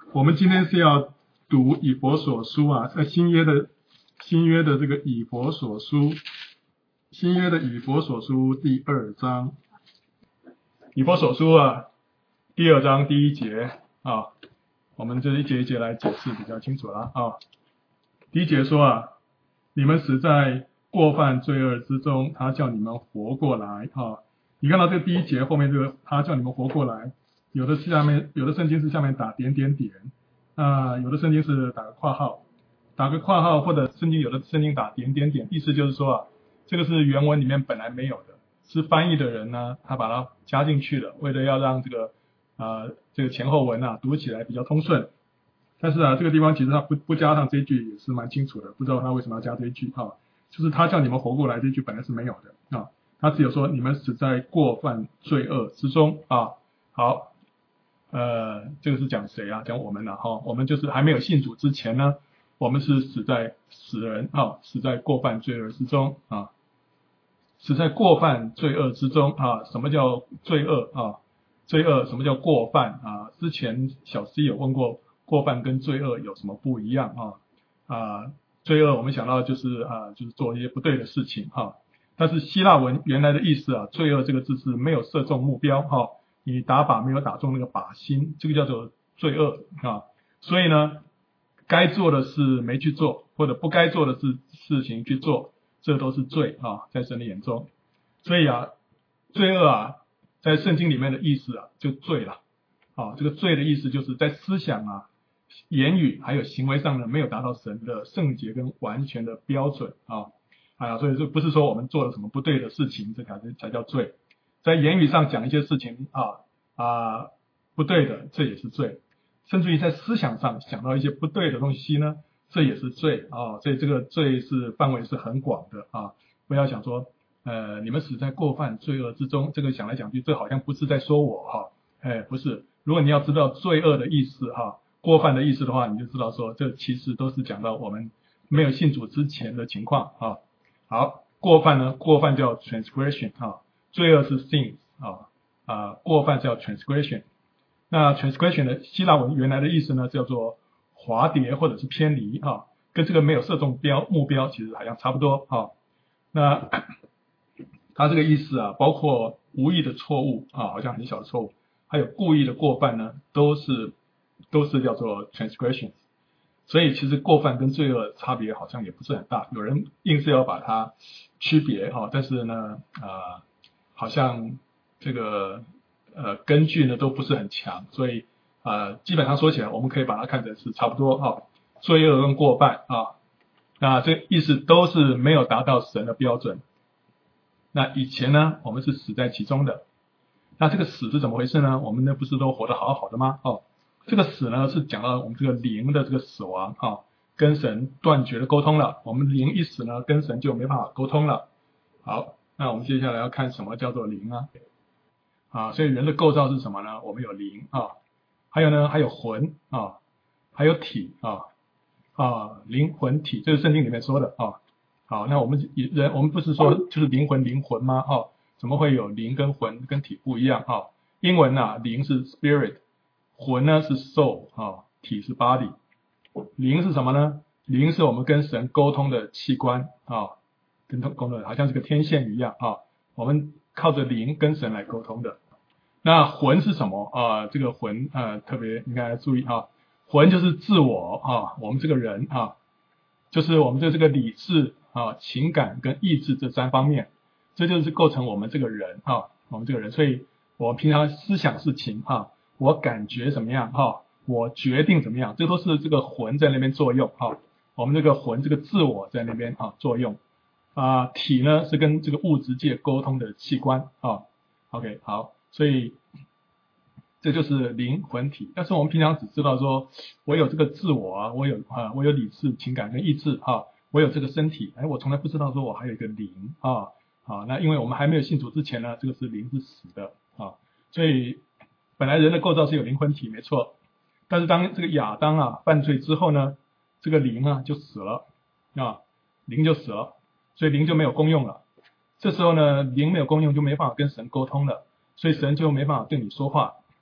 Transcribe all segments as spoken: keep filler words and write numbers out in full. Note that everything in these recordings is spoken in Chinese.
我们今天是要读以弗所书啊，在新约的新约的这个以弗所书，新约的以弗所书第二章，以弗所书啊，第二章第一节啊，我们这一节一节来解释比较清楚了啊。第一节说啊，你们死在过犯罪恶之中，他叫你们活过来啊。你看到这个第一节后面这个，他叫你们活过来，有的下面有的圣经是下面打点点点，啊、呃，有的圣经是打个括号，打个括号或者圣经有的圣经打点点点，意思就是说啊，这个是原文里面本来没有的，是翻译的人呢他把它加进去了，为了要让这个呃这个前后文啊读起来比较通顺。但是啊，这个地方其实他不不加上这一句也是蛮清楚的，不知道他为什么要加这一句啊？就是他叫你们活过来这一句本来是没有的啊，他只有说你们死在过犯罪恶之中啊。好，呃，这个是讲谁啊？讲我们了哈、啊。我们就是还没有信主之前呢，我们是死在死人啊，死在过犯罪恶之中啊，死在过犯罪恶之中啊。什么叫罪恶啊？罪恶什么叫过犯啊？之前小 C 有问过。过犯跟罪恶有什么不一样啊？啊，罪恶我们想到就是啊，就是做一些不对的事情哈、啊。但是希腊文原来的意思啊，罪恶这个字是没有射中目标哈、啊，你打靶没有打中那个靶心，这个叫做罪恶啊。所以呢，该做的事没去做，或者不该做的事事情去做，这都是罪啊，在神的眼中。所以啊，罪恶啊，在圣经里面的意思啊，就罪了啊。这个罪的意思就是在思想啊。言语还有行为上呢，没有达到神的圣洁跟完全的标准啊，啊，所以这不是说我们做了什么不对的事情，这才才叫罪。在言语上讲一些事情啊啊不对的，这也是罪。甚至于在思想上想到一些不对的东西呢，这也是罪啊。所以这个罪是范围是很广的啊。不要想说，呃，你们死在过犯罪恶之中，这个想来讲去，这好像不是在说我哈、啊，哎，不是。如果你要知道罪恶的意思哈、啊。过犯的意思的话，你就知道说，这其实都是讲到我们没有信主之前的情况啊。好，过犯呢，过犯叫 transgression 啊，罪恶是 sins 啊啊，过犯叫 transgression。那 transgression 的希腊文原来的意思呢，叫做滑跌或者是偏离啊，跟这个没有射中标目标其实好像差不多啊。那它这个意思啊，包括无意的错误啊，好像很小的错误，还有故意的过犯呢，都是。都是叫做 transgressions， 所以其实过犯跟罪恶差别好像也不是很大，有人硬是要把它区别哈，但是呢呃好像这个呃根据呢都不是很强，所以呃基本上说起来我们可以把它看成是差不多哈，罪恶跟过犯啊，那这意思都是没有达到神的标准。那以前呢我们是死在其中的，那这个死是怎么回事呢？我们呢不是都活得好好的吗？哦。这个死呢是讲到我们这个灵的这个死亡啊，跟神断绝的沟通了。我们灵一死呢，跟神就没办法沟通了。好，那我们接下来要看什么叫做灵啊？啊，所以人的构造是什么呢？我们有灵啊，还有呢还有魂啊，还有体啊啊，灵魂体，这是圣经里面说的啊。好，那我们人我们不是说就是灵魂灵魂吗？哦、啊，怎么会有灵跟魂跟体不一样啊？英文啊，灵是 spirit。魂呢是 soul 啊，体是 body， 灵是什么呢？灵是我们跟神沟通的器官啊，跟通沟通的好像是个天线一样啊，我们靠着灵跟神来沟通的。那魂是什么啊？这个魂呃特别应该注意啊，魂就是自我啊，我们这个人啊，就是我们的这个理智啊、情感跟意志这三方面，这就是构成我们这个人啊，我们这个人，所以我平常思想事情啊。我感觉怎么样哈？我决定怎么样？这都是这个魂在那边作用哈。我们这个魂这个自我在那边啊作用啊，体呢是跟这个物质界沟通的器官啊。OK 好，所以这就是灵魂体。但是我们平常只知道说，我有这个自我啊，我有啊，我有理智、情感跟意志哈，我有这个身体，哎，我从来不知道说我还有一个灵啊啊。那因为我们还没有信主之前呢，这个是灵是死的啊，所以。本来人的构造是有灵魂体没错，但是当这个亚当啊犯罪之后呢，这个灵啊就死了啊，灵就死了，所以灵就没有功用了。这时候呢，灵没有功用就没办法跟神沟通了，所以神就没办法对你说话。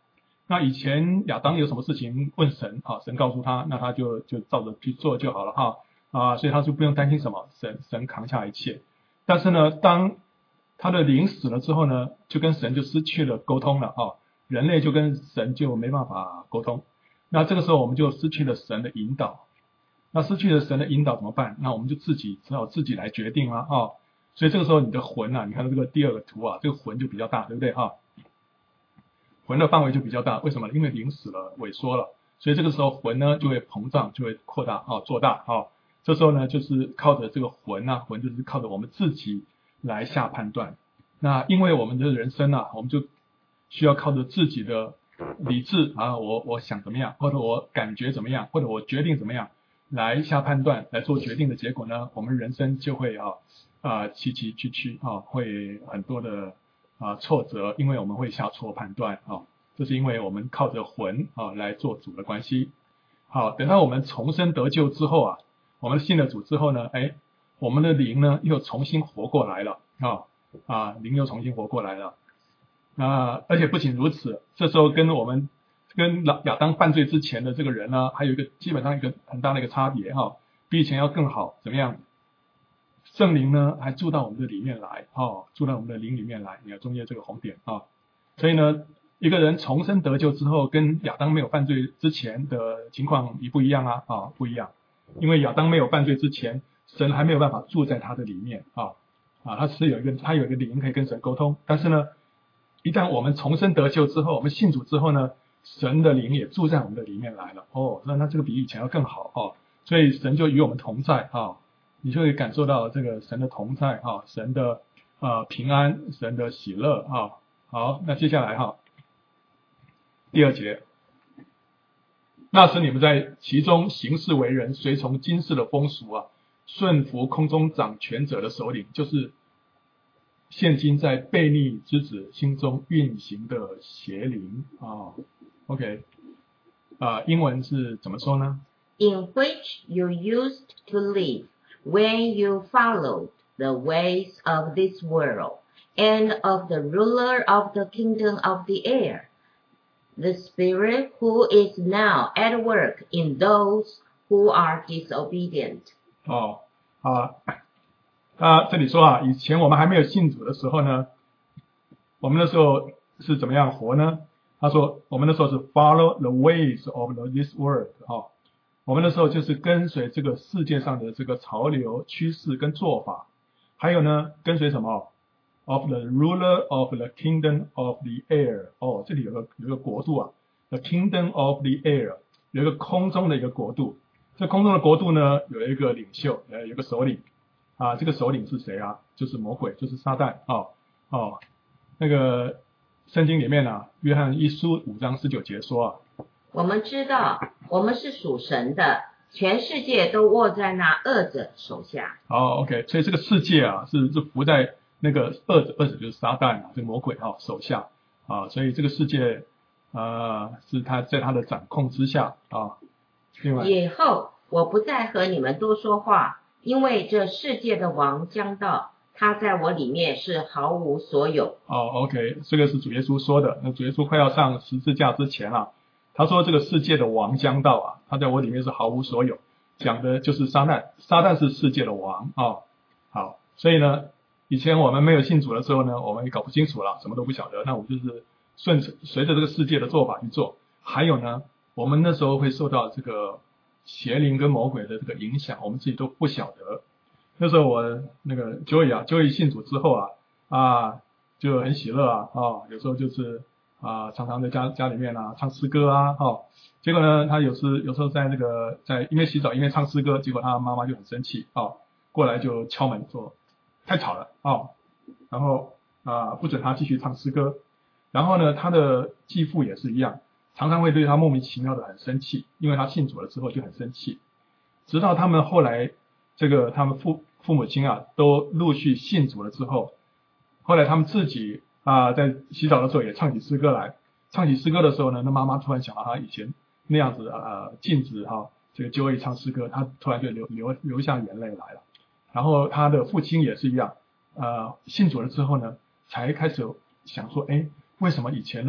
那以前亚当有什么事情问神啊，神告诉他，那他就就照着去做就好了哈啊，所以他就不用担心什么，神神扛下一切。但是呢，当他的灵死了之后呢，就跟神就失去了沟通了啊，人类就跟神就没办法沟通。那这个时候我们就失去了神的引导，那失去了神的引导怎么办？那我们就自己只好自己来决定了啊。所以这个时候你的魂啊，你看到这个第二个图啊，这个魂就比较大，对不对哈？魂的范围就比较大，为什么？因为灵死了，萎缩了，所以这个时候魂呢就会膨胀，就会扩大啊，做大啊。这时候呢，就是靠着这个魂啊，魂就是靠着我们自己来下判断。那因为我们的人生啊，我们就需要靠着自己的理智啊，我我想怎么样，或者我感觉怎么样，或者我决定怎么样来下判断，来做决定的结果呢，我们人生就会啊啊崎崎岖岖啊，会很多的啊挫折，因为我们会下错判断啊，这是因为我们靠着魂啊来做主的关系。好，等到我们重生得救之后啊，我们信了主之后呢，哎，我们的灵呢又重新活过来了啊啊，灵又重新活过来了。那而且不仅如此，这时候跟我们跟亚当犯罪之前的这个人呢，还有一个基本上一个很大的一个差别哈，比以前要更好，怎么样？圣灵呢还住到我们的里面来哦，住到我们的灵里面来，你看中间这个红点啊，所以呢，一个人重生得救之后，跟亚当没有犯罪之前的情况一不一样啊？啊，不一样，因为亚当没有犯罪之前，神还没有办法住在他的里面啊啊，他是有一个他有一个灵可以跟神沟通，但是呢，一旦我们重生得救之后，我们信主之后呢，神的灵也住在我们的里面来了哦，那那这个比以前要更好哦，所以神就与我们同在啊。你就会感受到这个神的同在啊，神的呃平安，神的喜乐啊。好，那接下来哈，第二节，那时你们在其中行事为人，随从今世的风俗啊，顺服空中掌权者的首领，就是现今在悖逆之子心中运行的邪灵啊。OK， 啊、呃，英文是怎么说呢？ In which you used to live.When you followed the ways of this world and of the ruler of the kingdom of the air, the spirit who is now at work in those who are disobedient. 哦，啊，啊，这里说啊，以前我们还没有信主的时候呢，我们那时候是怎么样活呢？他说，我们那时候是 follow the ways of this world 哦。我们那时候就是跟随这个世界上的这个潮流、趋势跟做法，还有呢，跟随什么 ？Of the ruler of the kingdom of the air。哦，这里有个有一个国度啊 ，the kingdom of the air， 有一个空中的一个国度。这空中的国度呢，有一个领袖，呃，有个首领啊。这个首领是谁啊？就是魔鬼，就是撒旦哦哦。那个圣经里面啊，约翰一书五章十九节说啊。 我们知道，我们是属神的，全世界都握在那恶者手下。 好 ，OK， 所以这个世界啊，是是服在那个恶者，恶者就是撒旦啊，这个魔鬼啊手下啊，所以这个世界啊、呃、是他在他的掌控之下啊。另外， 以后我不再和你们多说话，因为这世界的王将到，他在我里面是毫无所有。 哦 ，OK， 这个是主耶稣说的。那主耶稣快要上十字架之前啊。他说这个世界的王将到啊，他在我里面是毫无所有，讲的就是撒旦，撒旦是世界的王啊、哦。好，所以呢，以前我们没有信主的时候呢，我们也搞不清楚了，什么都不晓得，那我们就是顺着随着这个世界的做法去做。还有呢，我们那时候会受到这个邪灵跟魔鬼的这个影响，我们自己都不晓得。那时候我那个 Joey 啊 ，Joey 信主之后啊啊就很喜乐啊啊、哦，有时候就是。啊，常常在家家里面啊唱诗歌啊，哈、哦，结果呢，他有时有时候在那个在因为洗澡因为唱诗歌，结果他妈妈就很生气哦，过来就敲门说太吵了哦，然后啊不准他继续唱诗歌，然后呢，他的继父也是一样，常常会对他莫名其妙的很生气，因为他信主了之后就很生气，直到他们后来这个他们父父母亲啊都陆续信主了之后，后来他们自己。啊，在洗澡的时候也唱起诗歌来，唱起诗歌的时候呢，那妈妈突然想到他以前那样子呃禁止哈、啊、这个 Joey 唱诗歌，他突然就流流流下眼泪来了。然后他的父亲也是一样，呃信主了之后呢，才开始想说，哎，为什么以前呢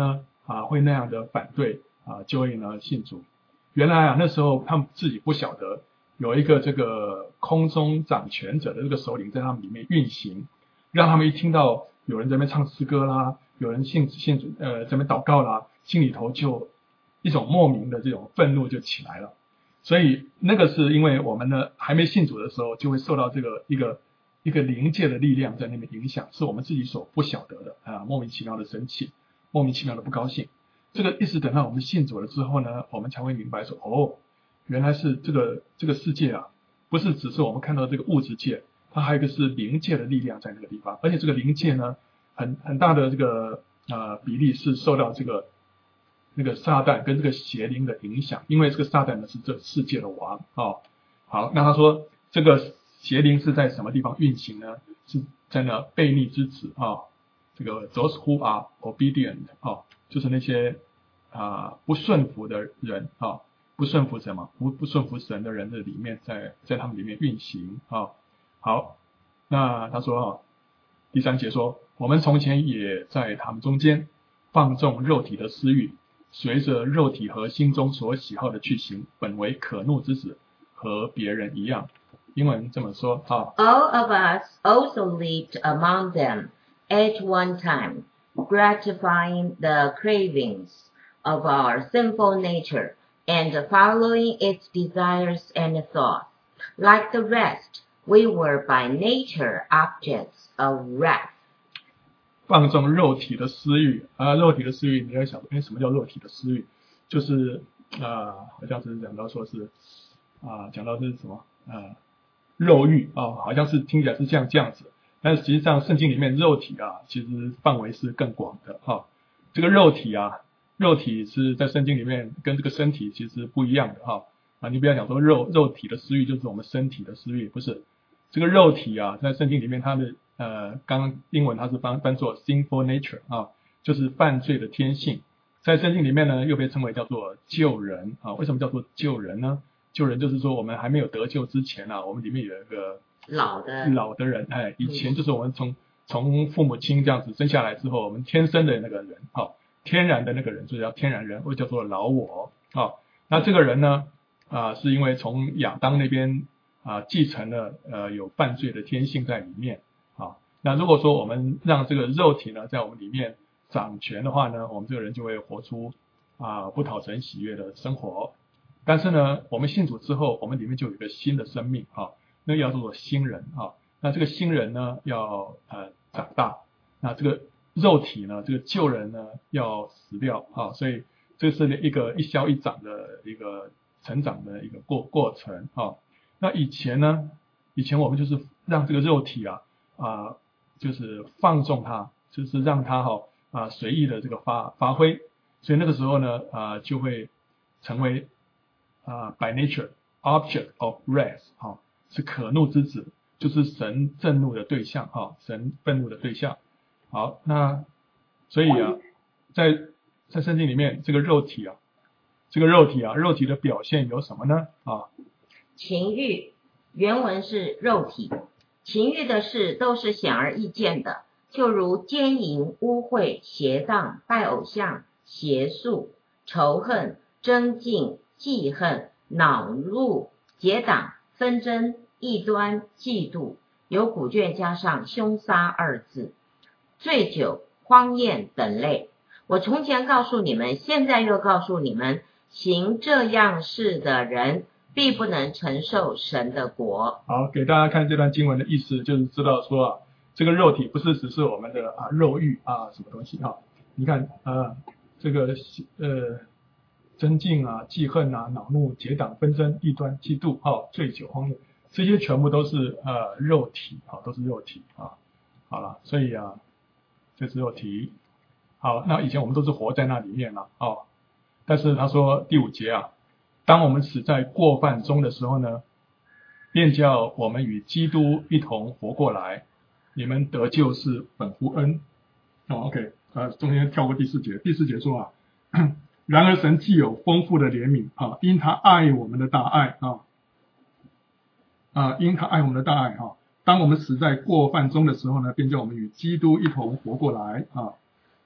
啊会那样的反对啊，就会呢信主。原来啊那时候他们自己不晓得有一个这个空中掌权者的这个首领在他们里面运行，让他们一听到有人在那边唱诗歌啦，有人信信主呃在那边祷告啦，心里头就一种莫名的这种愤怒就起来了。所以那个是因为我们呢还没信主的时候，就会受到这个一个一个灵界的力量在那边影响，是我们自己所不晓得的啊，莫名其妙的生气，莫名其妙的不高兴。这个一直等到我们信主了之后呢，我们才会明白说，哦，原来是这个这个世界啊，不是只是我们看到这个物质界，它还有一个是灵界的力量在那个地方，而且这个灵界呢，很很大的这个呃比例是受到这个那个撒旦跟这个邪灵的影响，因为这个撒旦呢是这世界的王哦。好，那他说这个邪灵是在什么地方运行呢？是在那悖逆之子啊、哦，这个 those who are obedient 哦，就是那些啊、呃、不顺服的人啊、哦，不顺服什么？不不顺服神的人的里面，在在他们里面运行啊、哦。好，那他说啊、哦，第三节说，我们从前也在他们中间放纵肉体的私欲，随着肉体和心中所喜好的去行，本为可怒之子，和别人一样。英文这么说啊。 All of us also lived among them at one time, gratifying the cravings of our sinful nature and following its desires and thoughts. Like the rest, we were by nature objects of wrath. 放纵肉体的私欲啊，肉体的私欲，你要想，哎，什么叫肉体的私欲？就是啊，好像是讲到说是啊，讲到这是什么啊？肉欲啊、哦，好像是听起来是像这样子，但是实际上圣经里面肉体啊，其实范围是更广的哈、哦。这个肉体啊，肉体是在圣经里面跟这个身体其实不一样的哈、哦、啊，你不要讲说肉肉体的私欲就是我们身体的私欲，不是。这个肉体啊，在圣经里面它的呃，刚刚英文它是翻翻作 sinful nature 啊，就是犯罪的天性，在圣经里面呢又被称为叫做救人啊。为什么叫做救人呢？救人就是说我们还没有得救之前啊，我们里面有一个老的老的人，哎，以前就是我们从从父母亲这样子生下来之后，我们天生的那个人，好，天然的那个人，就叫天然人，或者叫做老我，好，那这个人呢，啊，是因为从亚当那边啊继承了呃有犯罪的天性在里面，啊，那如果说我们让这个肉体呢在我们里面掌权的话呢，我们这个人就会活出啊不讨神喜悦的生活。但是呢，我们信主之后，我们里面就有一个新的生命啊，那要做新人啊。那这个新人呢，要呃长大。那这个肉体呢，这个旧人呢，要死掉啊。所以这是一个一消一长的一个成长的一个过过程啊。那以前呢，以前我们就是让这个肉体啊啊，就是放纵它，就是让它哈啊随意的这个发发挥。所以那个时候呢啊，就会成为啊、uh, by nature object of wrath 哈、哦，是可怒之子，就是神震怒的对象哈、哦，神愤怒的对象。好，那所以啊，在在圣经里面，这个肉体啊，这个肉体啊，肉体的表现有什么呢？啊， 情欲，原文是肉体。情欲的事都是显而易见的，就如奸淫、污秽、邪荡、拜偶像、邪术、仇恨、争竞、记恨、恼怒、结党、纷争、异端、嫉妒，有古卷加上凶杀二字，醉酒、荒宴等类。我从前告诉你们，现在又告诉你们，行这样事的人必不能承受神的国。 好，给大家看这段经文的意思，就是知道说啊，这个肉体不是只是我们的啊肉欲啊什么东西啊，你看啊这个呃。争竞啊、记恨啊、恼怒、结党、纷争、异端、嫉妒、哦、醉酒、荒宴，这些全部都是呃肉体啊、哦，都是肉体啊。好了，所以啊，这是肉体。好，那以前我们都是活在那里面了哦。但是他说第五节啊，当我们死在过犯中的时候呢，便叫我们与基督一同活过来。你们得救是本乎恩。哦 ，OK， 呃，中间跳过第四节，第四节说啊。然而神既有丰富的怜悯啊，因他爱我们的大爱啊啊，因他爱我们的大爱哈、啊，当我们死在过犯中的时候呢，便叫我们与基督一同活过来啊。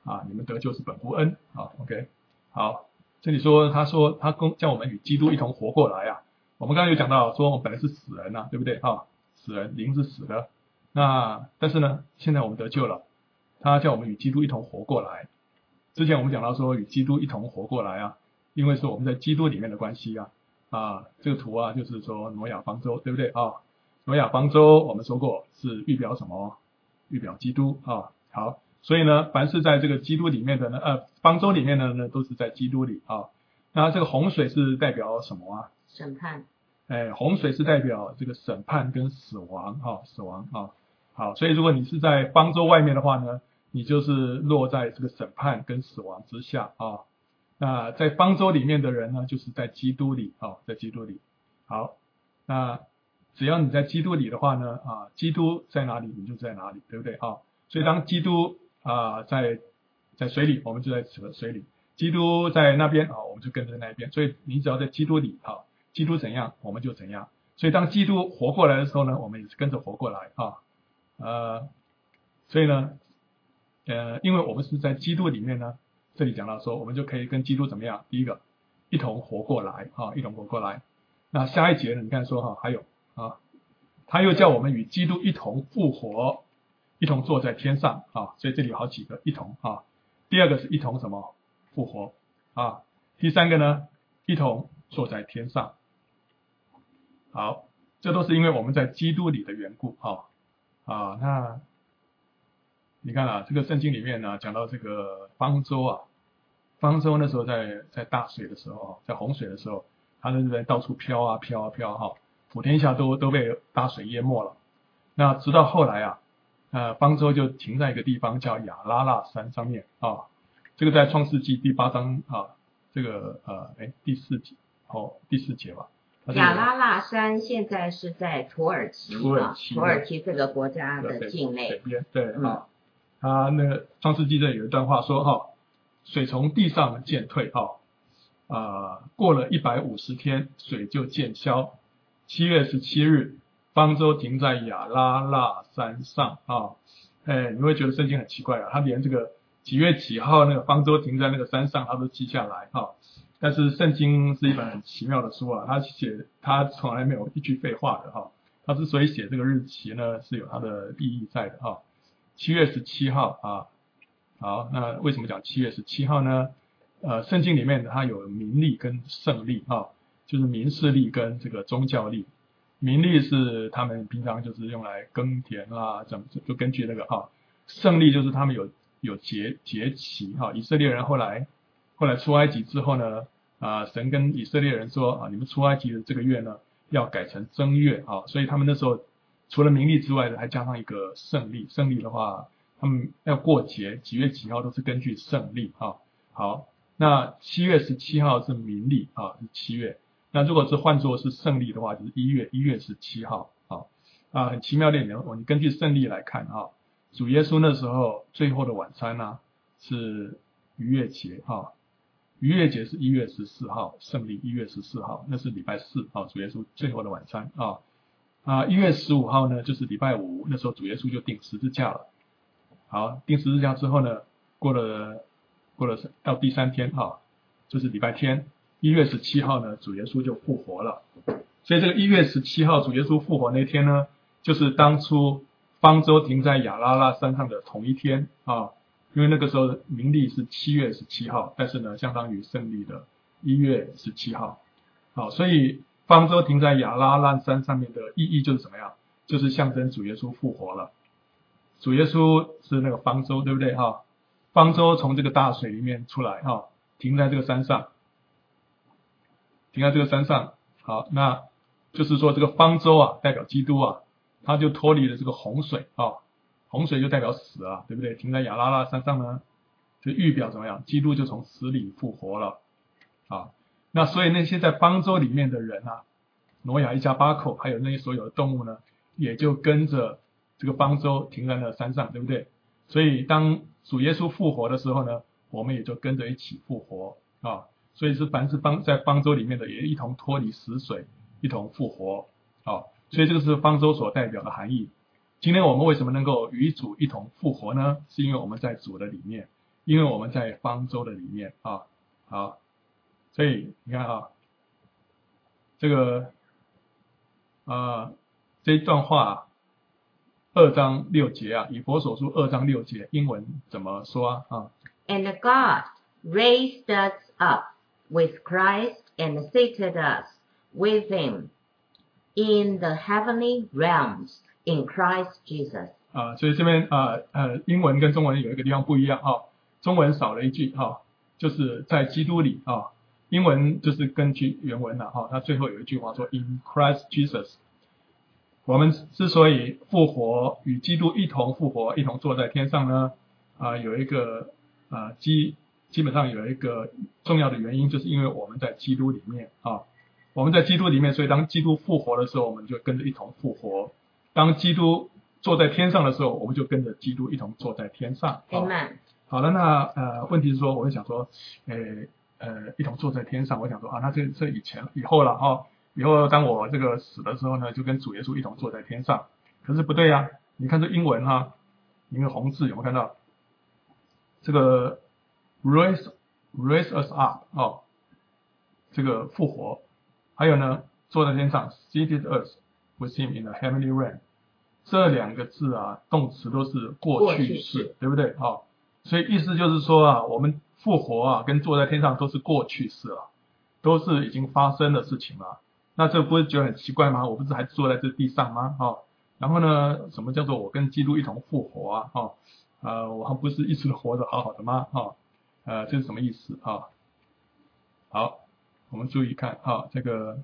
啊，你们得救是本乎恩啊 ，OK， 好，这里说他说他跟叫我们与基督一同活过来啊，我们刚刚有讲到说我们本来是死人呐、啊，对不对啊？死人灵是死的，那但是呢，现在我们得救了，他叫我们与基督一同活过来。之前我们讲到说与基督一同活过来啊，因为是我们在基督里面的关系啊，啊，这个图啊就是说挪亚方舟，对不对啊？挪亚方舟我们说过是预表什么？预表基督啊。好，所以呢，凡是在这个基督里面的呢，呃，方舟里面的呢，都是在基督里啊。那这个洪水是代表什么啊？ 审判。 哎，洪水是代表这个审判跟死亡啊，死亡啊。好，所以如果你是在方舟外面的话呢，你就是落在这个审判跟死亡之下啊。那在方舟里面的人呢，就是在基督里啊，在基督里。好，那只要你在基督里的话呢，啊，基督在哪里，你就在哪里，对不对啊？所以当基督啊在在水里，我们就在水里；基督在那边啊，我们就跟着那边。所以你只要在基督里啊，基督怎样，我们就怎样。所以当基督活过来的时候呢，我们也是跟着活过来啊。呃，所以呢，呃，因为我们是在基督里面呢，这里讲到说，我们就可以跟基督怎么样？第一个，一同活过来啊，一同活过来。那下一节呢，你看说哈，还有啊，他又叫我们与基督一同复活，一同坐在天上啊，所以这里有好几个一同啊。第二个是一同什么？复活啊。第三个呢，一同坐在天上。好，这都是因为我们在基督里的缘故啊。啊，那你看啊，这个圣经里面呢，讲到这个方舟啊，方舟那时候在在大水的时候，在洪水的时候，它在这边到处飘啊飘啊飘哈、啊，普天下都都被大水淹没了。那直到后来啊，呃，方舟就停在一个地方叫亚拉腊山上面啊，这个在创世纪第八章啊，这个呃，哎第四节哦第四节吧。 亚拉腊山现在是在土耳其， 土耳其， 土耳其这个国家的境内。 北边，对啊，他那个创世纪这有一段话说哈，水从地上渐退哈，啊，过了一百五十天，水就渐消。七月十七日，方舟停在亚拉腊山上啊，哎，你会觉得圣经很奇怪啊，他连这个几月几号那个方舟停在那个山上，他都记下来哈。但是圣经是一本很奇妙的书啊，他写他从来没有一句废话的哈，他之所以写这个日期呢，是有它的意义在的哈。七月十七号啊，好，那为什么讲七月十七号呢？呃，圣经里面它有民历跟圣历啊，就是民事历跟这个宗教历。民历是他们平常就是用来耕田啦，怎么就根据那个哈。圣历就是他们有有节节期哈，以色列人后来后来出埃及之后呢。啊，神跟以色列人说啊，你们出埃及的这个月呢，要改成正月啊，所以他们那时候除了民历之外的，还加上一个圣历。圣历的话，他们要过节，几月几号都是根据圣历啊。好，那七月十七号是民历啊，是七月。那如果是换作是圣历的话，就是一月，一月十七号啊。啊，很奇妙的一点，你根据圣历来看啊，主耶稣那时候最后的晚餐呢、啊、是逾越节啊。逾越节是一月十四号，圣历一月十四号，那是礼拜四啊，主耶稣最后的晚餐啊。啊，一月十五号呢，就是礼拜五，那时候主耶稣就钉十字架了。好，钉十字架之后呢，过了过了到第三天啊，就是礼拜天，一月十七号呢，主耶稣就复活了。所以这个一月十七号主耶稣复活那天呢，就是当初方舟停在亚拉腊山上的同一天啊。因为那个时候民历是七月十七号，但是呢，相当于圣历的一月十七号。好，所以方舟停在亚拉腊山上面的意义就是怎么样？就是象征主耶稣复活了。主耶稣是那个方舟，对不对哈？方舟从这个大水里面出来哈，停在这个山上，停在这个山上。好，那就是说这个方舟啊，代表基督啊，他就脱离了这个洪水啊。洪水就代表死啊，对不对？停在亚拉腊山上呢，就预表怎么样？基督就从死里复活了啊。那所以那些在方舟里面的人啊，挪亚一家八口，还有那些所有的动物呢，也就跟着这个方舟停在那山上，对不对？所以当主耶稣复活的时候呢，我们也就跟着一起复活啊。所以是凡是方在方舟里面的，也一同脱离死水，一同复活啊。所以这个是方舟所代表的含义。今天我们为什么能够与主一同复活呢？是因为我们在主的里面， 因为我们在方舟的里面啊，好，所以你看啊，这个呃这一段话二章六节啊，以弗所书二章六节，英文怎么说啊？啊 And God raised us up with Christ and seated us with him in the heavenly realms in Christ Jesus. 啊，所以这边啊呃英文跟中文有一个地方不一样啊，中文少了一句哈、啊，就是在基督里啊，英文就是根据原文了哈、啊，它最后有一句话说 In Christ Jesus。我们之所以复活，与基督一同复活，一同坐在天上呢，啊，有一个啊基基本上有一个重要的原因，就是因为我们在基督里面啊，我们在基督里面，所以当基督复活的时候，我们就跟着一同复活；当基督坐在天上的时候，我们就跟着基督一同坐在天上。 Amen. 好了，那呃，问题是说，我就想说，呃呃，一同坐在天上，我想说啊，那这这以前以后了哈、哦。以后当我这个死的时候呢，就跟主耶稣一同坐在天上。可是不对呀、啊，你看这英文哈、啊，一个红字有没有看到？这个 raise raise us up 哦，这个复活，还有呢，坐在天上 seated us with him in the heavenly realm。这两个字啊，动词都是过去式，对不对？哦，所以意思就是说啊，我们复活啊，跟坐在天上都是过去式啊，都是已经发生的事情了。那这不是觉得很奇怪吗？我不是还坐在这地上吗？哦，然后呢，什么叫做我跟基督一同复活啊？哦，呃，我还不是一直活得好好的吗？哦，呃，这是什么意思啊？好，我们注意看啊，这个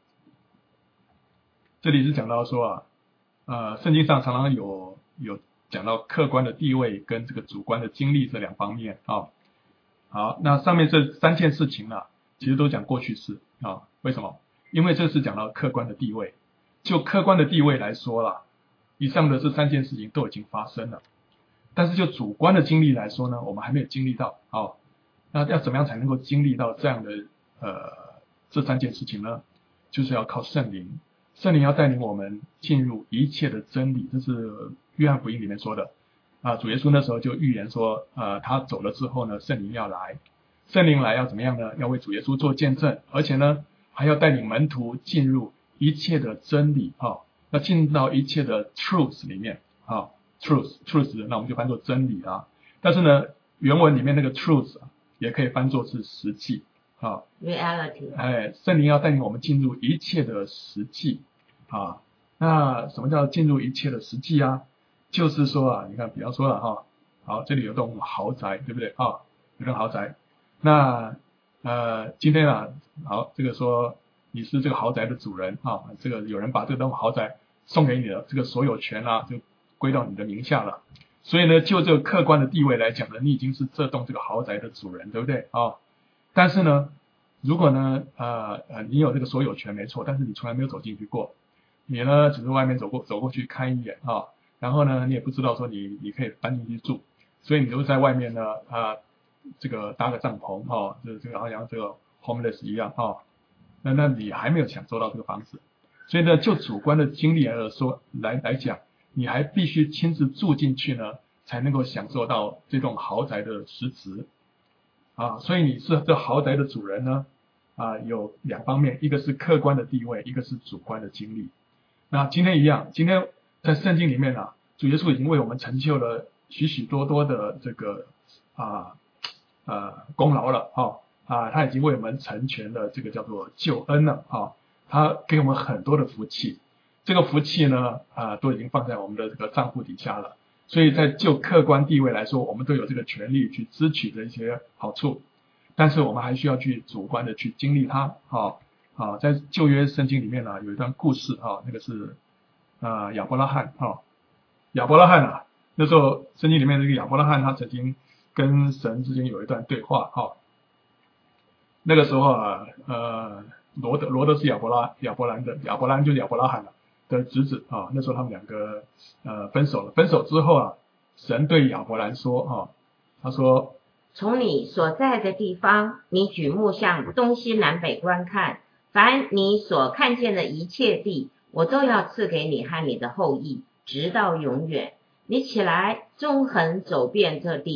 这里是讲到说啊，呃，圣经上常常有有讲到客观的地位跟这个主观的经历这两方面啊。好，那上面这三件事情呢、啊，其实都讲过去式啊，为什么？因为这是讲到客观的地位，就客观的地位来说啦，以上的这三件事情都已经发生了，但是就主观的经历来说呢，我们还没有经历到。哦，那要怎么样才能够经历到这样的呃这三件事情呢？就是要靠圣灵，圣灵要带领我们进入一切的真理，这是约翰福音里面说的啊。主耶稣那时候就预言说，呃，他走了之后呢，圣灵要来，圣灵来要怎么样呢？要为主耶稣做见证，而且呢，还要带领门徒进入一切的真理啊、哦，要进到一切的 truth 里面啊、哦、，truth truth 那我们就翻作真理啊。但是呢，原文里面那个 truth 也可以翻作是实际啊、哦、 ，reality。 哎，圣灵要带领我们进入一切的实际啊。那什么叫进入一切的实际啊？就是说啊，你看，比方说了哈、哦，好，这里有栋豪宅，对不对啊？有栋豪宅，那呃，今天啊，好，这个说你是这个豪宅的主人啊，这个有人把这栋豪宅送给你了，这个所有权啊就归到你的名下了。所以呢，就这个客观的地位来讲呢，你已经是这栋这个豪宅的主人，对不对啊？但是呢，如果呢，呃呃，你有这个所有权没错，但是你从来没有走进去过，你呢只是外面走过走过去看一眼啊，然后呢，你也不知道说你你可以搬进去住，所以你就在外面呢啊。呃这个搭个帐篷哦，就是这个好像这个 homeless 一样哦，那那你还没有享受到这个房子，所以呢，就主观的经历来说来来讲，你还必须亲自住进去呢，才能够享受到这栋豪宅的实质啊。所以你是这豪宅的主人呢啊，有两方面，一个是客观的地位，一个是主观的经历。那今天一样，今天在圣经里面啊，主耶稣已经为我们成就了许许多多的这个啊。呃，功劳了哈、哦、啊，他已经为我们成全了这个叫做救恩了哈、哦，他给我们很多的福气，这个福气呢啊都已经放在我们的这个账户底下了，所以在就客观地位来说，我们都有这个权利去支取这些好处，但是我们还需要去主观的去经历它。好、哦、啊，在旧约圣经里面呢有一段故事啊、哦，那个是啊亚伯拉罕啊、哦，亚伯拉罕啊，那时候圣经里面这个亚伯拉罕他曾经跟神之间有一段对话哈、哦，那个时候啊，呃，罗德罗德是亚伯拉亚伯兰的，亚伯兰就是亚伯拉罕的侄子啊。那时候他们两个呃分手了，分手之后啊，神对亚伯兰说哈、哦，他说： 从你所在的地方，你举目向东西南北观看，凡你所看见的一切地，我都要赐给你和你的后裔，直到永远。你起来，纵横走遍这地。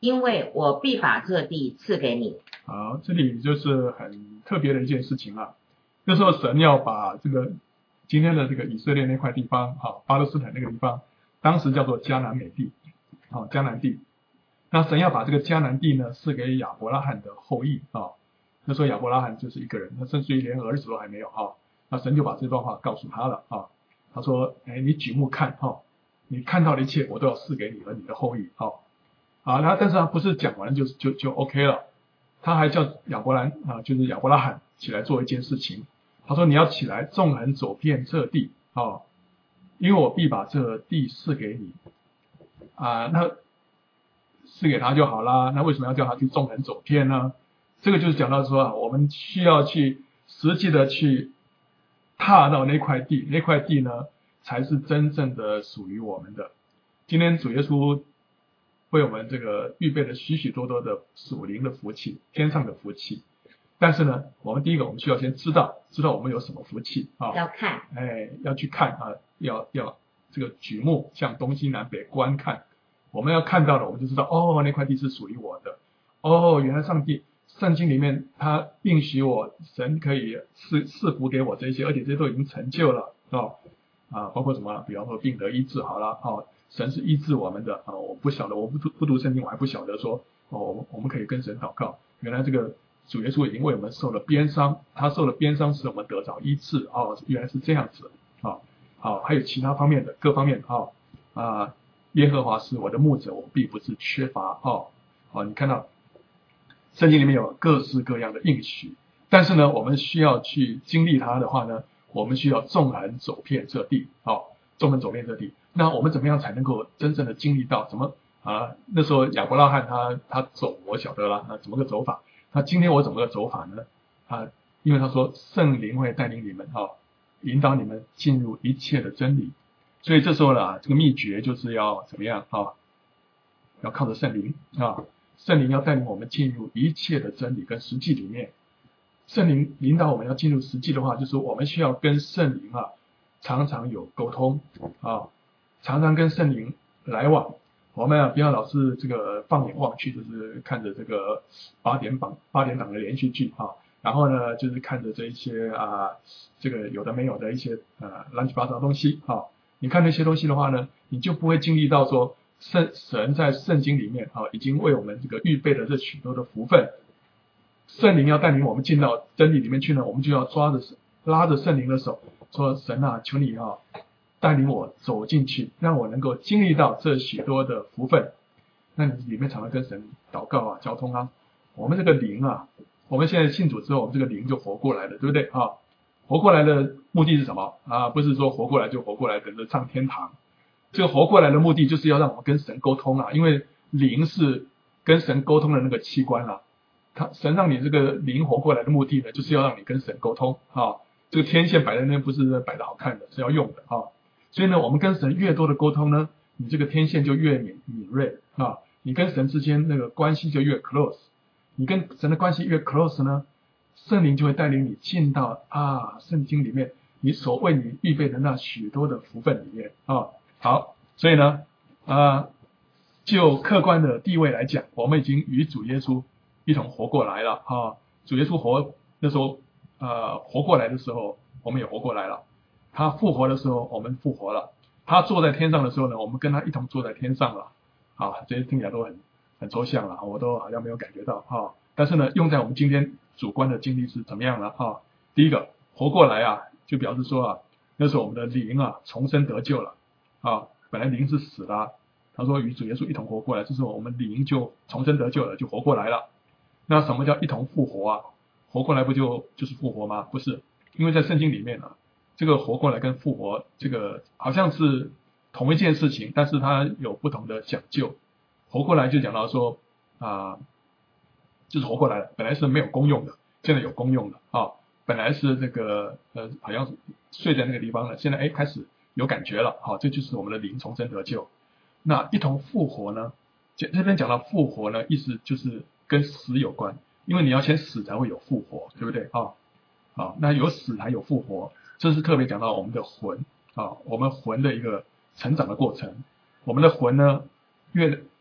因为我必把这地赐给你。 好，这里就是很特别的一件事情了。那时候神要把这个今天的这个以色列那块地方，啊，巴勒斯坦那个地方，当时叫做迦南美地，啊，迦南地。那神要把这个迦南地呢赐给亚伯拉罕的后裔啊。那时候亚伯拉罕就是一个人，他甚至于连儿子都还没有啊。那神就把这段话告诉他了啊。他说：“哎，你举目看哈，你看到的一切我都要赐给你和你的后裔啊。”啊，那但是他不是讲完就就就 OK 了，他还叫亚伯兰啊，就是亚伯拉罕起来做一件事情。他说：“你要起来，纵横走遍这地啊，因为我必把这地赐给你啊。”那赐给他就好啦，那为什么要叫他去纵横走遍呢？这个就是讲到说啊，我们需要去实际的去踏到那块地，那块地呢才是真正的属于我们的。今天主耶稣为我们这个预备了许许多多的属灵的福气，天上的福气。但是呢，我们第一个我们需要先知道，知道我们有什么福气啊？ 要看， 哎，要去看啊，要要这个举目向东西南北观看。我们要看到了，我们就知道哦，那块地是属于我的。哦，原来上帝圣经里面他应许我，神可以赐赐福给我这些，而且这些都已经成就了哦啊，包括什么？比方说病得医治好了哦，神是医治我们的啊。我不晓得，我不读不读圣经，我还不晓得说哦，我们我们可以跟神祷告。原来这个主耶稣已经为我们受了鞭伤，他受了鞭伤使我们得着医治哦，原来是这样子啊。好，还有其他方面的各方面哦啊。耶和华是我的牧者，我必不是缺乏哦。好，你看到圣经里面有各式各样的应许，但是呢，我们需要去经历它的话呢，我们需要纵横走遍这地，哦，纵横走遍这地。那我们怎么样才能够真正的经历到？怎么啊？那时候亚伯拉罕他他走，我晓得了，那怎么个走法？那今天我怎么个走法呢？啊，因为他说圣灵会带领你们哦，引导你们进入一切的真理。所以这时候呢，这个秘诀就是要怎么样啊？要靠着圣灵啊，圣灵要带领我们进入一切的真理跟实际里面。圣灵引导我们要进入实际的话，就是我们需要跟圣灵啊常常有沟通啊，常常跟圣灵来往。我们啊不要老是这个放眼望去，就是看着这个八点档八点档的连续剧啊，然后呢就是看着这一些啊这个有的没有的一些呃乱七八糟的东西啊。你看那些东西的话呢，你就不会经历到说圣神在圣经里面啊，已经为我们这个预备了这许多的福分。圣灵要带领我们进到真理里面去呢，我们就要抓着拉着圣灵的手，说神啊，求你啊带领我走进去，让我能够经历到这许多的福分。那你里面常常跟神祷告啊，交通啊，我们这个灵啊，我们现在信主之后，我们这个灵就活过来了，对不对啊？活过来的目的是什么啊？不是说活过来就活过来，等着上天堂。这个活过来的目的就是要让我们跟神沟通啊，因为灵是跟神沟通的那个器官啊。他神让你这个灵活过来的目的呢，就是要让你跟神沟通啊。这个天线摆在那边不是摆的好看的，是要用的啊。所以呢，我们跟神越多的沟通呢，你这个天线就越敏敏锐啊，你跟神之间那个关系就越 close。你跟神的关系越 close 呢，圣灵就会带领你进到啊圣经里面你所为你预备的那许多的福分里面啊。好，所以呢啊，就客观的地位来讲，我们已经与主耶稣一同活过来了啊。主耶稣活那时候呃活过来的时候，我们也活过来了。他复活的时候，我们复活了。他坐在天上的时候呢，我们跟他一同坐在天上了。啊，这些听起来都很很抽象了，我都好像没有感觉到啊。但是呢，用在我们今天主观的经历是怎么样呢？啊，第一个活过来啊，就表示说啊，那时候我们的灵啊重生得救了啊。本来灵是死的啊，他说与主耶稣一同活过来，这时候我们灵就重生得救了，就活过来了。那什么叫一同复活啊？活过来不就就是复活吗？不是，因为在圣经里面啊，这个活过来跟复活这个好像是同一件事情，但是它有不同的讲究。活过来就讲到说啊，就是活过来了，本来是没有功用的，现在有功用了啊。本来是这个呃好像睡在那个地方了，现在哎开始有感觉了，好，这就是我们的灵重生得救。那一同复活呢？这边讲到复活呢，意思就是跟死有关，因为你要先死才会有复活，对不对啊？啊，那有死才有复活，这是特别讲到我们的魂啊，我们魂的一个成长的过程。我们的魂呢，越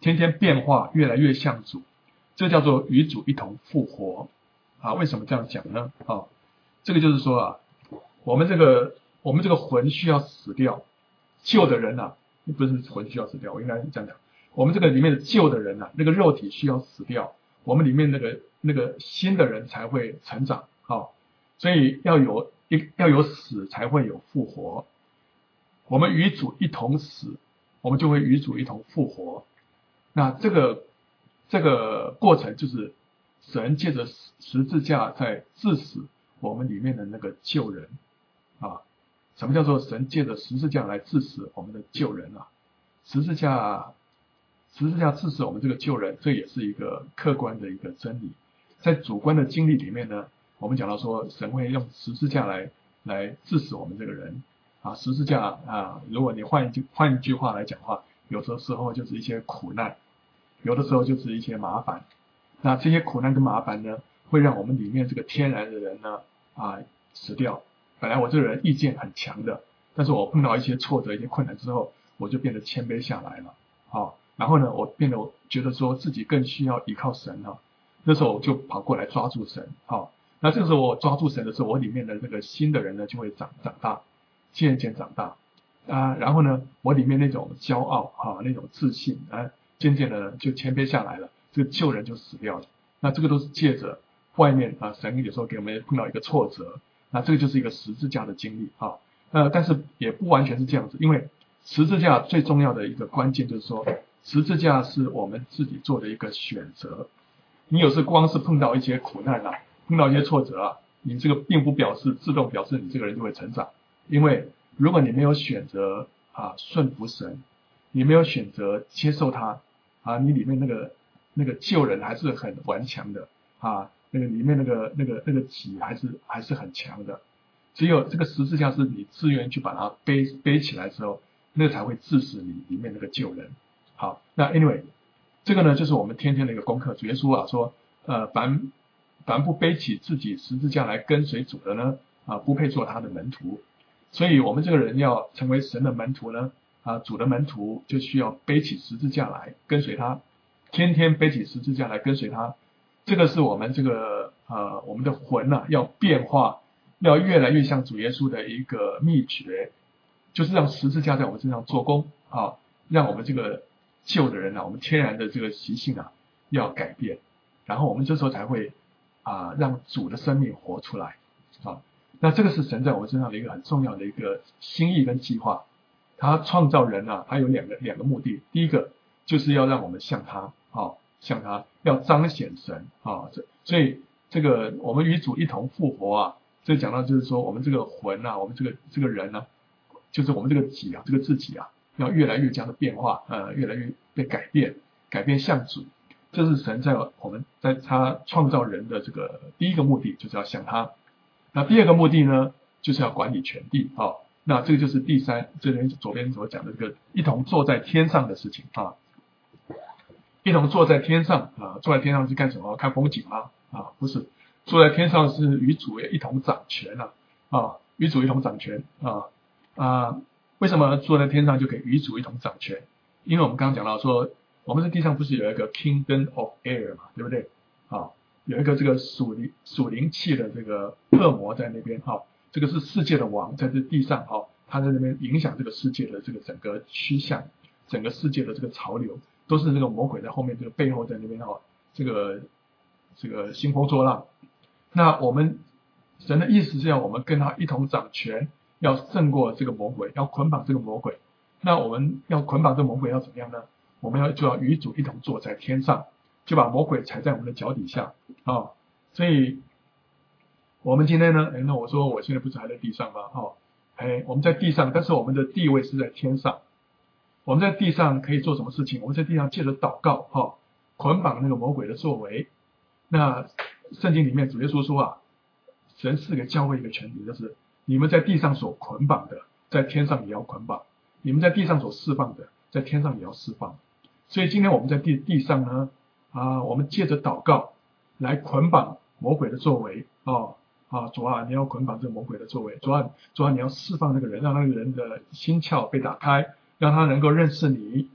天天变化，越来越像主，这叫做与主一同复活啊。为什么这样讲呢？啊，这个就是说啊，我们这个我们这个魂需要死掉，旧的人啊，不是魂需要死掉，我应该这样讲，我们这个里面的旧的人啊，那个肉体需要死掉，我们里面那个那个新的人才会成长啊。所以要有一要有死才会有复活，我们与主一同死，我们就会与主一同复活。那这个这个过程就是神借着十字架在治死我们里面的那个旧人啊。什么叫做神借着十字架来治死我们的旧人啊？十字架十字架治死我们这个旧人，这也是一个客观的一个真理。在主观的经历里面呢，我们讲到说神会用十字架来来治死我们这个人啊。十字架啊，如果你换一句换一句话来讲话，有的时候就是一些苦难，有的时候就是一些麻烦。那这些苦难跟麻烦呢，会让我们里面这个天然的人呢啊死掉。本来我这个人意见很强的，但是我碰到一些挫折、一些困难之后，我就变得谦卑下来了。好，然后呢，我变得觉得说自己更需要依靠神了。那时候我就跑过来抓住神。好，那这个时候我抓住神的时候，我里面的那个新的人呢就会长长大，渐渐长大啊。然后呢，我里面那种骄傲啊，那种自信啊，渐渐的就谦卑下来了。这个旧人就死掉了。那这个都是借着外面啊，神有时候给我们碰到一个挫折。那这个就是一个十字架的经历啊，呃，但是也不完全是这样子，因为十字架最重要的一个关键就是说，十字架是我们自己做的一个选择。你有时光是碰到一些苦难啊，碰到一些挫折啊，你这个并不表示自动表示你这个人就会成长，因为如果你没有选择啊顺服神，你没有选择接受他啊，你里面那个那个旧人还是很顽强的啊。那个里面那个那个那个己还是还是很强的，只有这个十字架是你自愿去把它背背起来之后，那个才会致死你里面那个旧人。好，那 anyway， 这个呢就是我们天天的一个功课。主耶稣啊说，呃，凡凡不背起自己十字架来跟随主的呢，啊，不配做他的门徒。所以我们这个人要成为神的门徒呢，啊，主的门徒就需要背起十字架来跟随他，天天背起十字架来跟随他。这个是我们这个呃我们的魂啊要变化，要越来越像主耶稣的一个秘诀，就是让十字架在我们身上做工啊，让我们这个旧的人啊，我们天然的这个习性啊要改变，然后我们这时候才会啊让主的生命活出来啊。那这个是神在我们身上的一个很重要的一个心意跟计划。他创造人啊，他有两个两个目的，第一个就是要让我们像他啊。像他要彰显神啊，这所以这个我们与主一同复活啊，这讲到就是说我们这个魂啊，我们这个这个人呢、啊，就是我们这个己啊，这个自己啊，要越来越这样的变化，呃，越来越被改变，改变像主。这是神在我们在他创造人的这个第一个目的，就是要像他。那第二个目的呢，就是要管理全地啊。那这个就是第三，这边左边所讲的这个一同坐在天上的事情啊。一同坐在天上啊，坐在天上是干什么？看风景吗？啊，不是，坐在天上是与主一同掌权啊，啊，与主一同掌权啊啊！为什么坐在天上就可以与主一同掌权？因为我们刚刚讲到说，我们在地上不是有一个 Kingdom of Air 嘛，对不对？啊，有一个这个属灵属灵气的这个恶魔在那边啊，这个是世界的王，在这地上啊，他在那边影响这个世界的这个整个趋向，整个世界的这个潮流。都是这个魔鬼在后面，这个背后在那边哦，这个这个兴风作浪。那我们神的意思是要我们跟他一同掌权，要胜过这个魔鬼，要捆绑这个魔鬼。那我们要捆绑这个魔鬼要怎么样呢？我们要就要与主一同坐在天上，就把魔鬼踩在我们的脚底下啊、哦。所以我们今天呢，哎，那我说我现在不是还在地上吗？哦，哎，我们在地上，但是我们的地位是在天上。我们在地上可以做什么事情？我们在地上借着祷告，哈、哦，捆绑那个魔鬼的作为。那圣经里面主耶稣说啊，神赐给教会一个权柄，就是你们在地上所捆绑的，在天上也要捆绑；你们在地上所释放的，在天上也要释放。所以今天我们在地地上呢，啊，我们借着祷告来捆绑魔鬼的作为，哦，啊，主啊，你要捆绑这个魔鬼的作为，主啊，主啊，你要释放那个人，让那个人的心窍被打开。让他能够认识你，哦，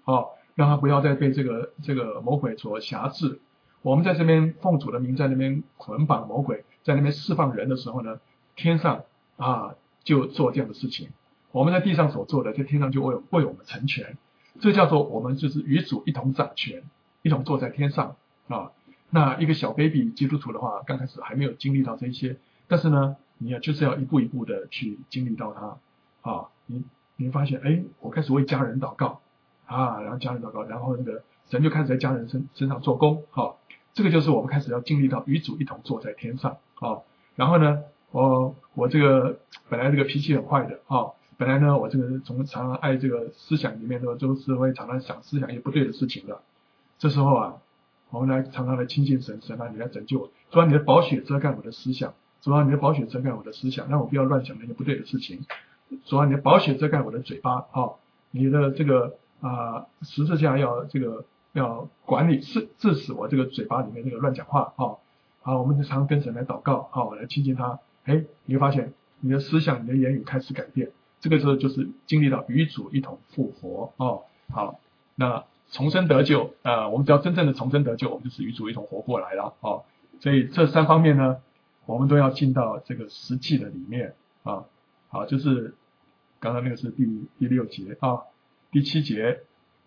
让他不要再被这个这个魔鬼所辖制。我们在这边奉主的名在那边捆绑魔鬼，在那边释放人的时候呢，天上啊就做这样的事情。我们在地上所做的，在天上就为为我们成全。这叫做我们就是与主一同掌权，一同坐在天上啊。那一个小 baby 基督徒的话，刚开始还没有经历到这些，但是呢，你要就是要一步一步的去经历到它啊。你你会发现，哎，我开始为家人祷告啊，然后家人祷告，然后那个神就开始在家人身身上做工啊。这个就是我们开始要经历到与主一同坐在天上啊。然后呢，我我这个本来这个脾气很坏的啊。本来呢，我这个从常常爱这个思想里面呢，都是会常常想思想一些不对的事情的。这时候啊，我们来常常来亲近神，神啊，你来拯救我。主啊，你的宝血遮盖我的思想，主啊，你的宝血遮盖我的思想，让我不要乱想那些不对的事情。主啊，你的宝血遮盖我的嘴巴啊，你的这个啊、呃、十字架要这个要管理治治死我这个嘴巴里面那个乱讲话啊。好，我们就常跟神来祷告啊，来亲近他。哎，你会发现你的思想、你的言语开始改变。这个时候就是经历到与主一同复活哦。好，那重生得救，呃，我们只要真正的重生得救，我们就是与主一同活过来了哦。所以这三方面呢，我们都要进到这个实际的里面啊。好，就是刚刚那个是第第六节啊，第七节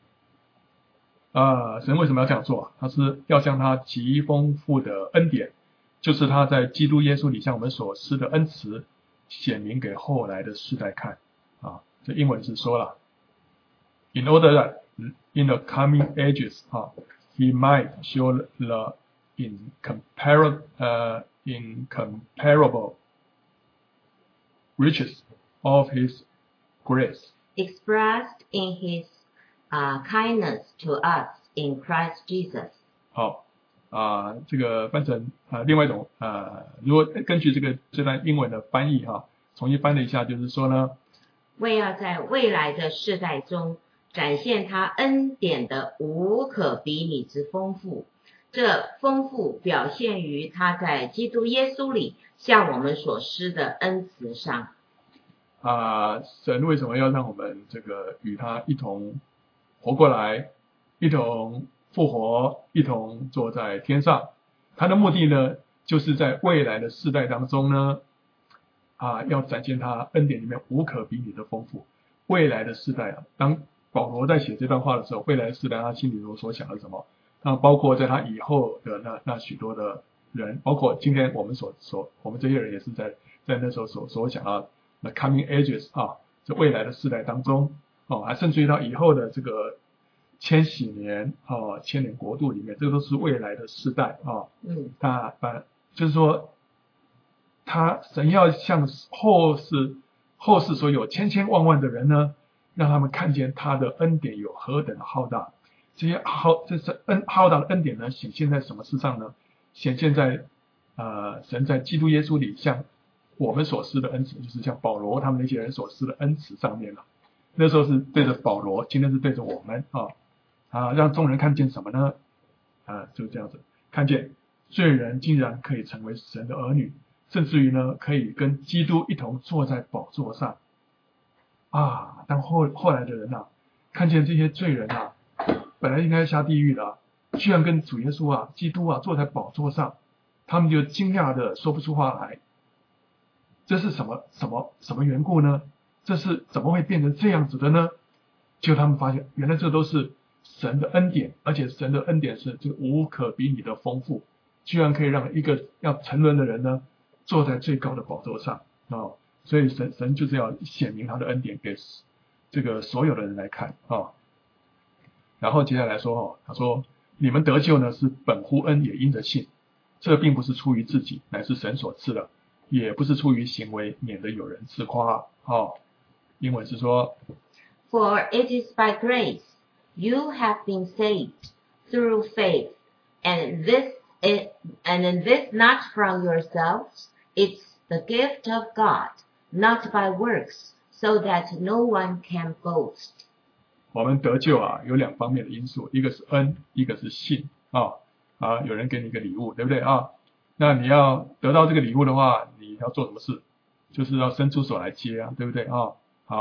啊，神为什么要这样做？他是要将他极丰富的恩典，就是他在基督耶稣里向我们所施的恩慈，显明给后来的世代看。啊，这英文是说了 ，in order that in the coming ages, 啊 he might show the incomparable, 呃 incomparable riches of his grace, expressed in his uh, kindness to us in Christ Jesus. 好啊，这个翻成啊另外一种啊，如果根据这个这段英文的翻译哈、啊，重新翻了一下，就是说呢。 为要在未来的世代中展现他恩典的无可比拟之丰富，这丰富表现于他在基督耶稣里向我们所施的恩慈上。 啊，神为什么要让我们这个与他一同活过来，一同复活，一同坐在天上？他的目的呢，就是在未来的世代当中呢。啊，要展现他恩典里面无可比拟的丰富。未来的世代啊，当保罗在写这段话的时候，未来的世代他心里所想的什么？那包括在他以后的那那许多的人，包括今天我们所所我们这些人也是在在那时候所所想到 the coming ages 啊，这未来的世代当中哦，还甚至于到以后的这个千禧年啊，千年国度里面，这个都是未来的世代啊。 嗯， 那把就是说。他神要向后世后世所有千千万万的人呢，让他们看见他的恩典有何等的浩大。这些浩这是恩浩大的恩典呢，显现在什么事上呢？显现在呃神在基督耶稣里向我们所施的恩慈，就是像保罗他们那些人所施的恩慈上面了。那时候是对着保罗，今天是对着我们啊啊，让众人看见什么呢？啊，就是这样子，看见罪人竟然可以成为神的儿女。甚至于呢，可以跟基督一同坐在宝座上啊！当后后来的人呐、啊，看见这些罪人啊，本来应该下地狱的、啊，居然跟主耶稣啊、基督啊坐在宝座上，他们就惊讶的说不出话来。这是什么什么什么缘故呢？这是怎么会变成这样子的呢？就他们发现，原来这都是神的恩典，而且神的恩典是这个无可比拟的丰富，居然可以让一个要沉沦的人呢。坐在最高的宝座上哦，所以神神就是要显明他的恩典给这个所有的人来看啊、哦。然后接下来说哦，他说你们得救呢是本乎恩，也因着信，这并不是出于自己，乃是神所赐的，也不是出于行为，免得有人自夸哦。英文是说 For it is by grace you have been saved through faith, and this is, and this not from yourselves.It's the gift of God, not by works, so that no one can boast. 我们得救啊，有两方面的因素，一个是恩，一个是信啊啊，有人给你一个礼物，对不对啊？那你要得到这个礼物的话，你要做什么事？就是要伸出手来接啊，对不对啊？好，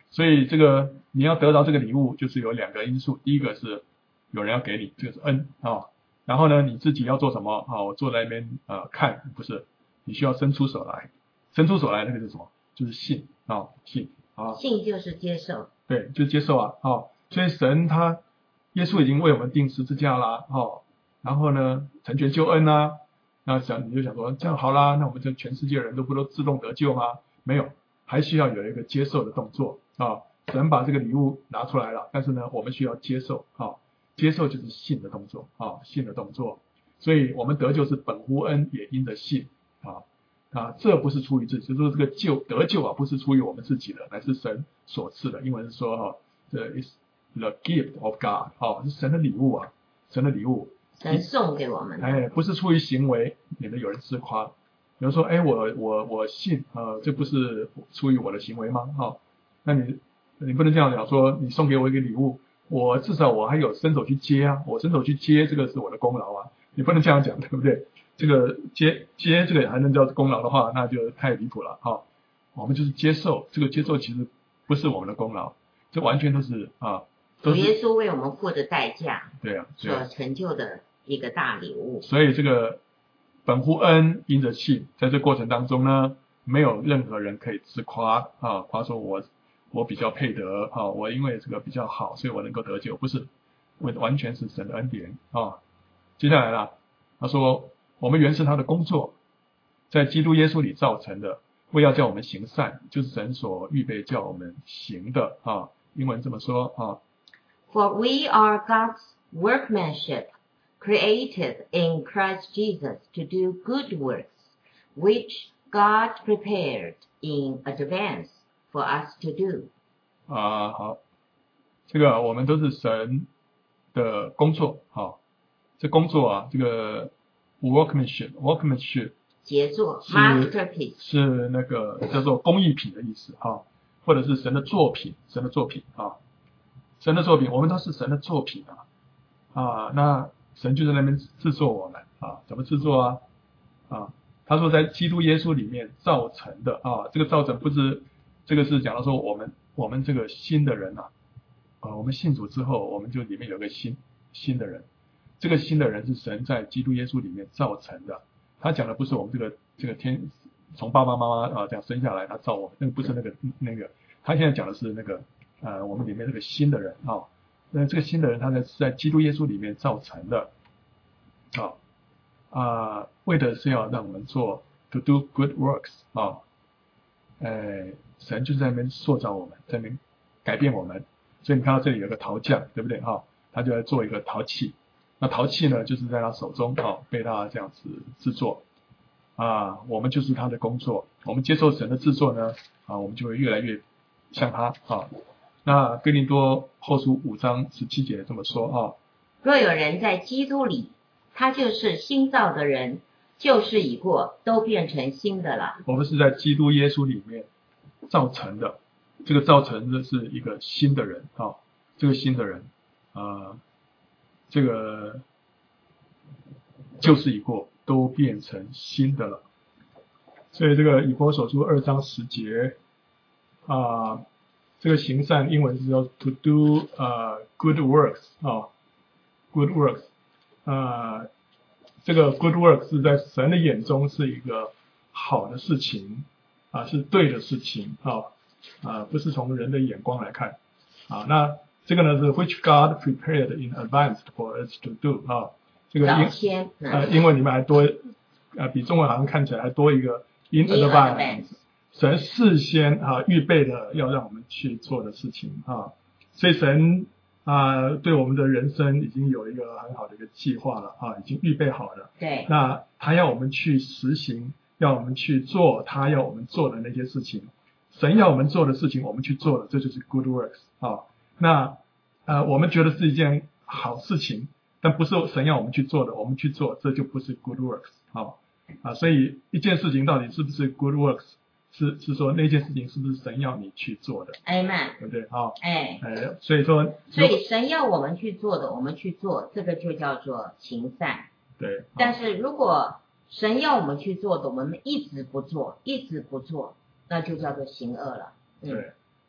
所以这个你要得到这个礼物，就是有两个因素，第一个是有人要给你，这个是恩啊、哦。然后呢，你自己要做什么啊、哦？我坐在那边呃看，不是，你需要伸出手来，伸出手来那个是什么？就是信啊、哦，信啊。 信就是接受。 对，就是接受啊，哦，所以神他耶稣已经为我们钉十字架啦，哦，然后呢成全救恩啦、啊，那想你就想说这样好啦，那我们这全世界人都不都自动得救吗？没有，还需要有一个接受的动作啊、哦。神把这个礼物拿出来了，但是呢，我们需要接受啊、哦，接受就是信的动作啊、哦，信的动作。所以我们得救是本乎恩，也因着信啊。啊，这不是出于自己，就是说这个救得救啊，不是出于我们自己的，乃是神所赐的。英文是说哈，这 is the gift of God， 哦，是神的礼物啊，神的礼物， 神送给我们的。 哎，不是出于行为，免得有人自夸。比如说，哎，我我我信，呃，这不是出于我的行为吗？哦，那你你不能这样讲说，你送给我一个礼物，我至少我还有伸手去接啊，我伸手去接，这个是我的功劳啊，你不能这样讲，对不对？这个接接这个还能叫功劳的话，那就太离谱了哈、哦。我们就是接受，这个接受其实不是我们的功劳，这完全都是啊， 主耶稣为我们付的代价， 对啊， 所成就的一个大礼物。 所以这个本乎恩，因着信，在这过程当中呢，没有任何人可以自夸啊，夸说我我比较配得啊，我因为这个比较好，所以我能够得救，不是，完全是神的恩典啊。接下来了，他说。我们原是他的工作，在基督耶稣里造成的，为要叫我们行善，就是神所预备叫我们行的啊。英文这么说啊 For we are God's workmanship, created in Christ Jesus to do good works, which God prepared in advance for us to do. 啊，好，这个我们都是神的工作啊，这工作啊，这个。workmanship workmanship 杰作 masterpiece 是那个叫做工艺品的意思哈、啊，或者是神的作品，神的作品啊，神的作品，我们都是神的作品啊啊，那神就在那边制作我们啊，怎么制作啊啊？他说在基督耶稣里面造成的啊，这个造成不是这个是讲到说我们我们这个新的人啊啊，我们信主之后，我们就里面有个新新的人。这个新的人是神在基督耶稣里面造成的，他讲的不是我们这个这个天从爸爸妈妈啊这样生下来他造我们，那个不是那个那个，他现在讲的是那个呃我们里面这个新的人啊，那这个新的人他在是在基督耶稣里面造成的啊啊，为的是要让我们做 to do good works 啊，哎，神就是在那边塑造我们，在那边改变我们，所以你看到这里有个陶匠，对不对啊？他就在做一个陶器。那陶器呢，就是在他手中啊，被他这样子制作啊，我们就是他的工作。我们接受神的制作呢，啊，我们就会越来越像他啊。那哥林多后书五章十七节这么说啊： 若有人在基督里，他就是新造的人，旧事已过，都变成新的了。 我们是在基督耶稣里面造成的，这个造成的是一个新的人啊，这个新的人啊。这个旧事已过，都变成新的了。所以这个以弗所书二章十节啊，这个行善英文是叫 to do 呃、uh, good works 啊 ，good works 啊，这个 good works 是在神的眼中是一个好的事情啊，是对的事情啊啊，不是从人的眼光来看啊，那。这个呢是 which God prepared in advance for us to do 啊，这个英呃英文里面还多呃比中文好像看起来还多一个 in advance， 神事先啊预备的要让我们去做的事情啊，所以神啊对我们的人生已经有一个很好的一个计划了啊，已经预备好了。 对， 那他要我们去实行，要我们去做他要我们做的那些事情，神要我们做的事情我们去做了，这就是 good works 啊。那呃，我们觉得是一件好事情，但不是神要我们去做的，我们去做，这就不是 good works 啊啊！所以一件事情到底是不是 good works， 是是说那件事情是不是神要你去做的 ？Amen， 对不对啊？ 哎， 哎，所以说， 所以神要我们去做的，我们去做，这个就叫做行善。 对。 但是如果神要我们去做的，我们一直不做，一直不做，那就叫做行恶了。嗯、 对。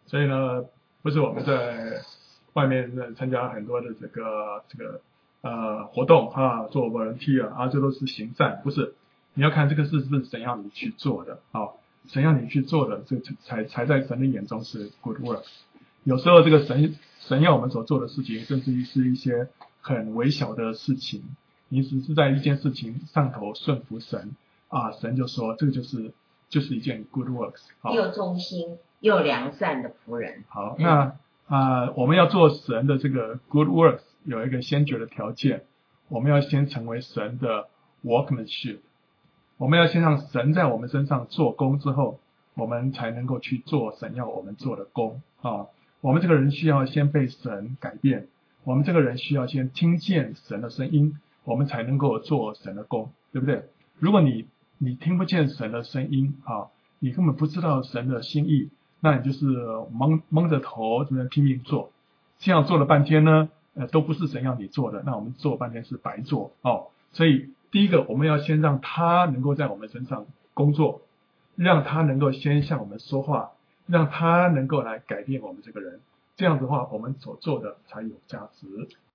所以呢，不是我们在外面呢参加很多的这个这个呃活动啊，做 volunteer 啊，这都是行善，不是。你要看这个事是不是神要你去做的啊，神要你去做的，这才才在神的眼中是 good work。有时候这个神神要我们所做的事情，甚至于是一些很微小的事情，你只是在一件事情上头顺服神啊，神就说这个就是就是一件 good works。 又忠心又良善的仆人。 好，那啊、呃，我们要做神的这个 good works， 有一个先决的条件，我们要先成为神的 workmanship。我们要先让神在我们身上做工之后，我们才能够去做神要我们做的工啊。我们这个人需要先被神改变，我们这个人需要先听见神的声音，我们才能够做神的工，对不对？如果你你听不见神的声音啊，你根本不知道神的心意，那你就是蒙蒙着头这么拼命做，这样做了半天呢，呃，都不是神要你做的，那我们做半天是白做哦。所以第一个，我们要先让他能够在我们身上工作，让他能够先向我们说话，让他能够来改变我们这个人，这样子的话，我们所做的才有价值。